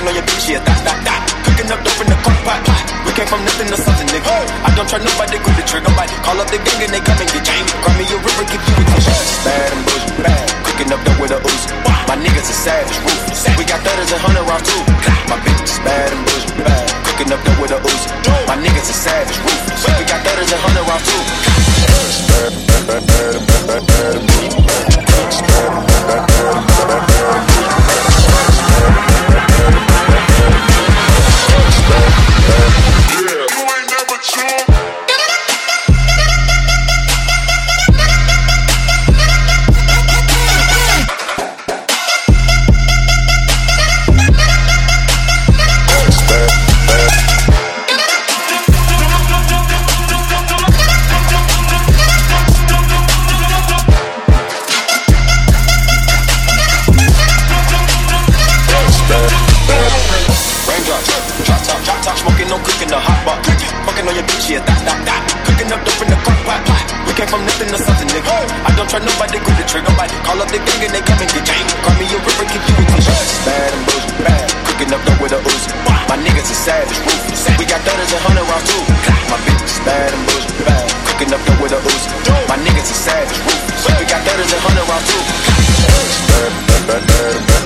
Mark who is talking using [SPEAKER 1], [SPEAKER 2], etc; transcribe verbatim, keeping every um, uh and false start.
[SPEAKER 1] on your bitch, yeah, that, that, that. Cooking up dope in the crock pot, pot. We came from nothing to something, nigga. I don't try nobody, grip the trigger, nobody. Call up the gang and they come and get Jamie. Cry me a river, give you attention. Bad and bullshit, bad. Cooking up dope with a Uzi. My niggas are savage, ruthless. We got thudders and hundred rounds too. My bitch is bad and bullshit, bad. Cooking up dope with a Uzi. My niggas are savage, ruthless. We got thudders and hundred rounds too. Bad, bad, bad, bad, bad, bad, yeah, that, that, that. Cooking up dope in the crock pot, pot. We came from nothing to something, nigga. I don't try nobody, grip the trigger, nobody. Call up the gang and they come and get Jamie. Cry me a river, give you attention. Bad and bullshit, bad. Cooking up dope with a Uzi. My niggas are savage, ruthless. We got thudders and hundred rounds too. My bitch is bad and bullshit, bad. Cooking up dope with a Uzi. My niggas are savage, ruthless. We got thudders and hundred rounds too. Bad, bad, bad, bad, bad.